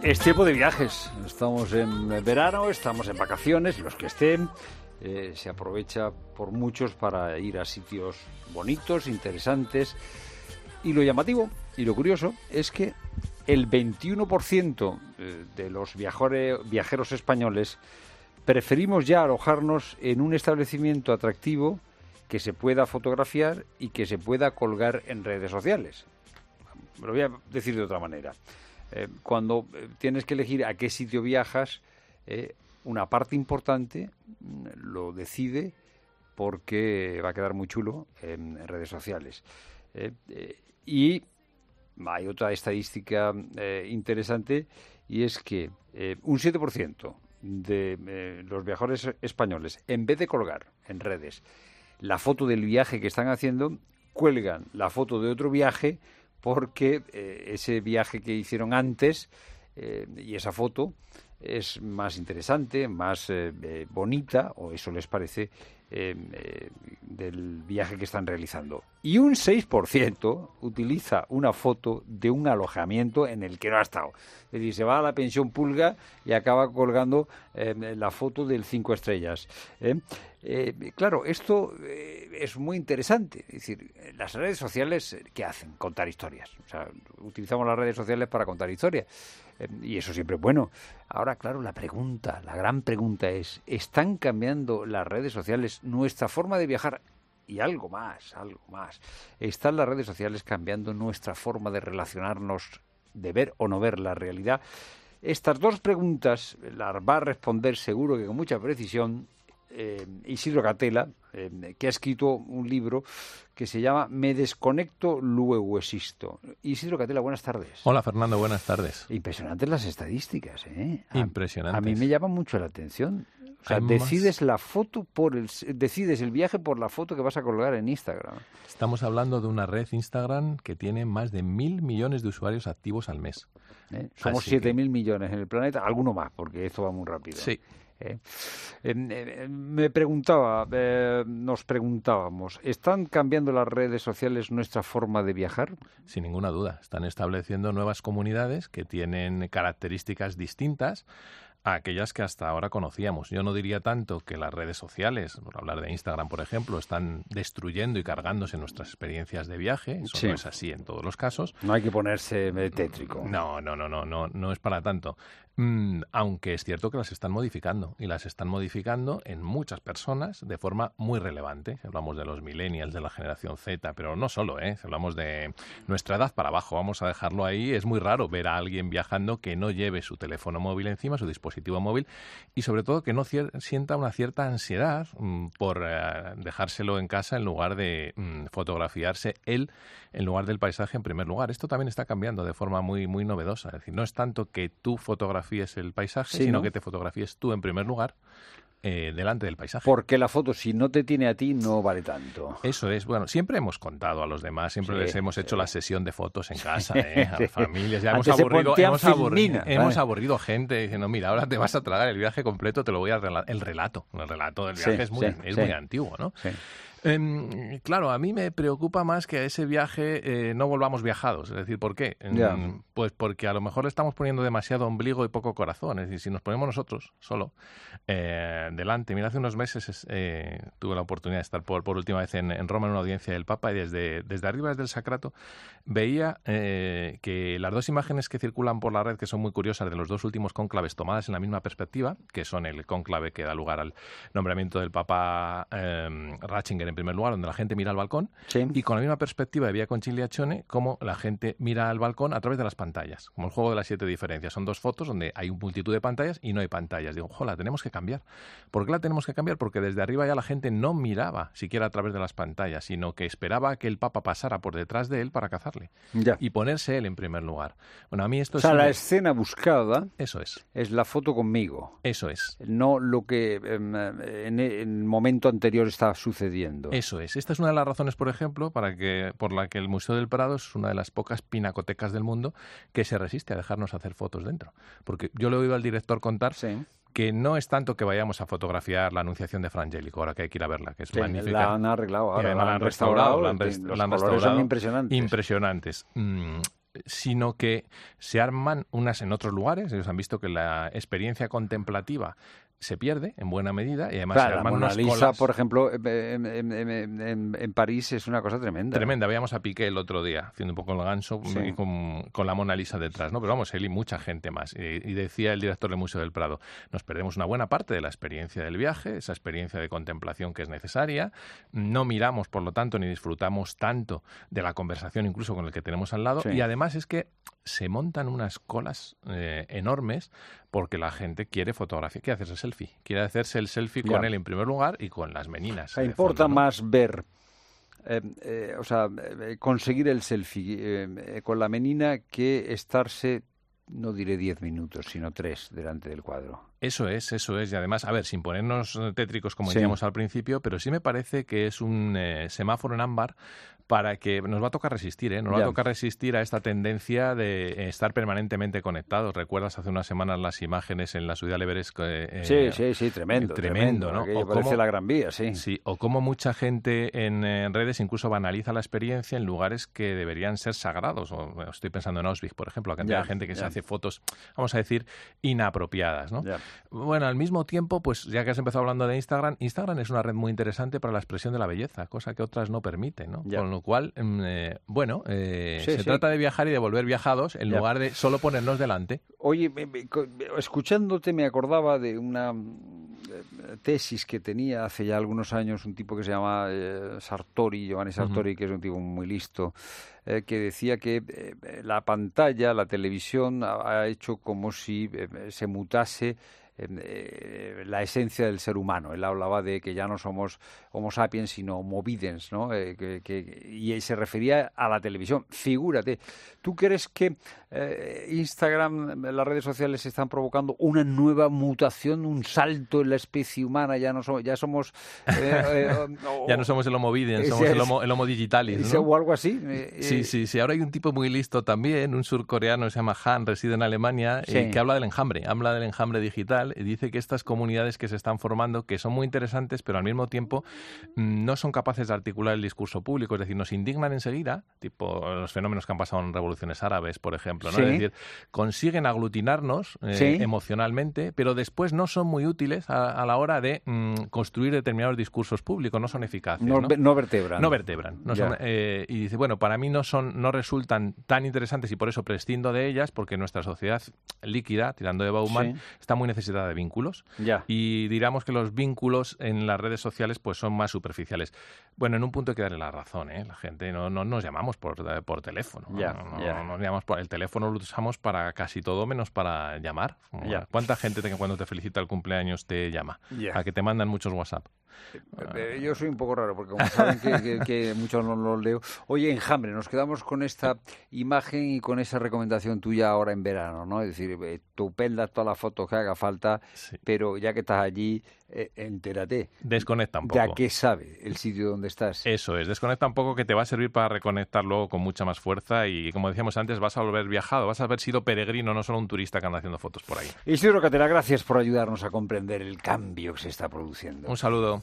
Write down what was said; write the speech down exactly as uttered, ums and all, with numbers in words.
Es tiempo de viajes. Estamos en verano, estamos en vacaciones, los que estén. Eh, se aprovecha por muchos para ir a sitios bonitos, interesantes. Y lo llamativo y lo curioso es que el veintiuno por ciento de los viajore, viajeros españoles preferimos ya alojarnos en un establecimiento atractivo que se pueda fotografiar y que se pueda colgar en redes sociales. Lo voy a decir de otra manera. Eh, cuando tienes que elegir a qué sitio viajas, eh, una parte importante lo decide porque va a quedar muy chulo en redes sociales. Eh, eh, y hay otra estadística eh, interesante, y es que eh, un siete por ciento de eh, los viajeros españoles, en vez de colgar en redes la foto del viaje que están haciendo, cuelgan la foto de otro viaje porque eh, ese viaje que hicieron antes eh, y esa foto es más interesante, más eh, eh, bonita, o eso les parece, eh, eh, del viaje que están realizando. Y un seis por ciento utiliza una foto de un alojamiento en el que no ha estado. Es decir, se va a la pensión Pulga y acaba colgando eh, la foto del cinco estrellas. ¿eh? Eh, claro, esto eh, es muy interesante. Es decir, las redes sociales, ¿qué hacen? Contar historias. O sea, utilizamos las redes sociales para contar historias. Eh, y eso siempre es bueno. Ahora, claro, la pregunta, la gran pregunta es, ¿están cambiando las redes sociales nuestra forma de viajar? Y algo más, algo más. ¿Están las redes sociales cambiando nuestra forma de relacionarnos, de ver o no ver la realidad? Estas dos preguntas las va a responder seguro que con mucha precisión eh, Isidro Catela, eh, que ha escrito un libro que se llama Me desconecto, luego existo. Isidro Catela, buenas tardes. Hola, Fernando, buenas tardes. Impresionantes las estadísticas, ¿eh? A, Impresionantes. A mí me llama mucho la atención. O sea, Hay decides más... la foto por el, decides el viaje por la foto que vas a colgar en Instagram. Estamos hablando de una red Instagram que tiene más de mil millones de usuarios activos al mes. ¿Eh? Somos siete mil que... millones en el planeta, alguno más, porque esto va muy rápido. Sí. Eh, eh, eh, me preguntaba, eh, nos preguntábamos, ¿están cambiando las redes sociales nuestra forma de viajar? Sin ninguna duda, están estableciendo nuevas comunidades que tienen características distintas a aquellas que hasta ahora conocíamos. Yo no diría tanto que las redes sociales, por hablar de Instagram, por ejemplo, están destruyendo y cargándose nuestras experiencias de viaje. Eso sí. No es así en todos los casos. No hay que ponerse tétrico. No, no, no, no, no, no es para tanto. Mm, aunque es cierto que las están modificando, y las están modificando en muchas personas de forma muy relevante. Si hablamos de los millennials, de la generación Z, pero no solo, ¿eh? Si hablamos de nuestra edad para abajo, vamos a dejarlo ahí. Es muy raro ver a alguien viajando que no lleve su teléfono móvil encima, su dispositivo móvil, y sobre todo que no cier- sienta una cierta ansiedad mm, por eh, dejárselo en casa en lugar de mm, fotografiarse él en lugar del paisaje en primer lugar. Esto también está cambiando de forma muy, muy novedosa. Es decir, no es tanto que tú fotografíes el paisaje, sí, sino ¿no? que te fotografíes tú en primer lugar eh, delante del paisaje. Porque la foto, si no te tiene a ti, no vale tanto. Eso es. Bueno, siempre hemos contado a los demás, siempre sí, les hemos hecho sí. la sesión de fotos en casa, sí, ¿eh? A las familias. Ya hemos Antes aburrido, hemos, aburrido, ¿vale? hemos aburrido gente diciendo, mira, ahora te vas a tragar el viaje completo, te lo voy a relatar. El relato, el relato del viaje sí, es, muy, sí, es sí. muy antiguo, ¿no? Sí. Eh, claro, a mí me preocupa más que a ese viaje eh, no volvamos viajados. Es decir, ¿por qué? Yeah. Eh, pues porque a lo mejor le estamos poniendo demasiado ombligo y poco corazón. Es decir, si nos ponemos nosotros solo eh, delante. Mira, hace unos meses eh, tuve la oportunidad de estar por, por última vez en, en Roma en una audiencia del Papa, y desde, desde arriba, desde el Sacrato, veía eh, que las dos imágenes que circulan por la red, que son muy curiosas, de los dos últimos cónclaves tomadas en la misma perspectiva, que son el cónclave que da lugar al nombramiento del Papa eh, Ratzinger en primer lugar, donde la gente mira al balcón, sí. y con la misma perspectiva de Via Conciliazione, como la gente mira al balcón a través de las pantallas, como el juego de las siete diferencias. Son dos fotos donde hay multitud de pantallas y no hay pantallas. Digo, ojo, la tenemos que cambiar. ¿Por qué la tenemos que cambiar? Porque desde arriba ya la gente no miraba siquiera a través de las pantallas, sino que esperaba que el Papa pasara por detrás de él para cazarle ya. y ponerse él en primer lugar. Bueno, a mí esto o sea, es... la una... escena buscada Eso es. es la foto conmigo. Eso es. No lo que eh, en el momento anterior está sucediendo. Eso es. Esta es una de las razones, por ejemplo, para que, por la que el Museo del Prado es una de las pocas pinacotecas del mundo que se resiste a dejarnos hacer fotos dentro. Porque yo le he oído al director contar sí. que no es tanto que vayamos a fotografiar la Anunciación de Fra Angelico, ahora que hay que ir a verla, que es sí, magnífica. La han arreglado ahora, la han restaurado, la han, restaurado, rest- los la han colores restaurado. son impresionantes. Impresionantes. Mm, sino que se arman unas en otros lugares. Ellos han visto que la experiencia contemplativa se pierde en buena medida y además claro, se arman la Mona unas Lisa, colas. por ejemplo, en, en, en, en, en París es una cosa tremenda. Tremenda. Veíamos a Piqué el otro día, haciendo un poco el ganso, sí. y con, con la Mona Lisa detrás, ¿no? Pero vamos, él y mucha gente más. Y, y decía el director del Museo del Prado, nos perdemos una buena parte de la experiencia del viaje, esa experiencia de contemplación que es necesaria. No miramos, por lo tanto, ni disfrutamos tanto de la conversación incluso con el que tenemos al lado. Sí. Y además es que se montan unas colas eh, enormes porque la gente quiere fotografía, quiere hacerse selfie, quiere hacerse el selfie ya. con él en primer lugar y con las meninas. O sea, importa fondo, ¿no? más ver, eh, eh, o sea, eh, conseguir el selfie eh, con la menina que estarse, no diré diez minutos, sino tres delante del cuadro. Eso es, eso es. Y además, a ver, sin ponernos tétricos como sí. decíamos al principio, pero sí me parece que es un eh, semáforo en ámbar para que nos va a tocar resistir, ¿eh? Nos ya. va a tocar resistir a esta tendencia de estar permanentemente conectados. ¿Recuerdas hace unas semanas las imágenes en la subida al Everest? Eh, sí, sí, sí, tremendo. Tremendo, tremendo ¿no? O parece cómo, la Gran Vía, sí. Sí, o cómo mucha gente en, en redes incluso banaliza la experiencia en lugares que deberían ser sagrados. O, estoy pensando en Auschwitz, por ejemplo, la cantidad ya, de gente que ya. se hace fotos, vamos a decir, inapropiadas, ¿no? Ya. Bueno, al mismo tiempo, pues ya que has empezado hablando de Instagram, Instagram es una red muy interesante para la expresión de la belleza, cosa que otras no permiten, ¿no? Ya. Con lo cual, eh, bueno, eh, sí, se sí. trata de viajar y de volver viajados en ya. lugar de solo ponernos delante. Oye, escuchándote me acordaba de una tesis que tenía hace ya algunos años un tipo que se llama eh, Sartori, Giovanni Sartori, uh-huh. que es un tipo muy listo, eh, que decía que eh, la pantalla, la televisión ha, ha hecho como si eh, se mutase Eh, la esencia del ser humano. Él hablaba de que ya no somos Homo sapiens, sino Homo videns, ¿no? Eh, que, que, y se refería a la televisión. Figúrate, ¿tú crees que eh, Instagram, las redes sociales están provocando una nueva mutación, un salto en la especie humana? Ya no somos, ya somos eh, eh, o, ya no somos el Homo videns, somos es, el, homo, el Homo digitalis, ¿no? O algo así. Eh, sí, sí, sí. Ahora hay un tipo muy listo también, un surcoreano que se llama Han, reside en Alemania, sí. eh, que habla del enjambre, habla del enjambre digital. Y dice que estas comunidades que se están formando, que son muy interesantes, pero al mismo tiempo no son capaces de articular el discurso público, es decir, nos indignan enseguida, tipo los fenómenos que han pasado en revoluciones árabes, por ejemplo, ¿no? Sí. Es decir, consiguen aglutinarnos eh, sí. emocionalmente, pero después no son muy útiles a, a la hora de mm, construir determinados discursos públicos, no son eficaces. No, no, no vertebran. No vertebran. No son, eh, y dice, bueno, para mí no son, no resultan tan interesantes y por eso prescindo de ellas, porque nuestra sociedad líquida, tirando de Bauman, sí. está muy necesitada de vínculos. Ya. Y diríamos que los vínculos en las redes sociales pues son más superficiales. Bueno, en un punto hay que darle la razón, ¿eh? La gente no, no nos llamamos por, por teléfono. Ya, no, no, ya. no nos llamamos por, el teléfono lo usamos para casi todo menos para llamar. Ya. ¿Cuánta gente te, cuando te felicita el cumpleaños te llama? Ya. A que te mandan muchos WhatsApp. Eh, yo soy un poco raro porque como saben que, que, que muchos no los leo. Oye, Enjambre, nos quedamos con esta imagen y con esa recomendación tuya ahora en verano, ¿no? Es decir, eh, tú peldas todas las fotos que haga falta, sí. pero ya que estás allí, eh, entérate. Desconecta un poco. ¿De a qué sabe el sitio donde estás? Eso es, desconecta un poco que te va a servir para reconectar luego con mucha más fuerza y, como decíamos antes, vas a volver viajado, vas a haber sido peregrino, no solo un turista que anda haciendo fotos por ahí. Isidro Catela, gracias por ayudarnos a comprender el cambio que se está produciendo. Un saludo.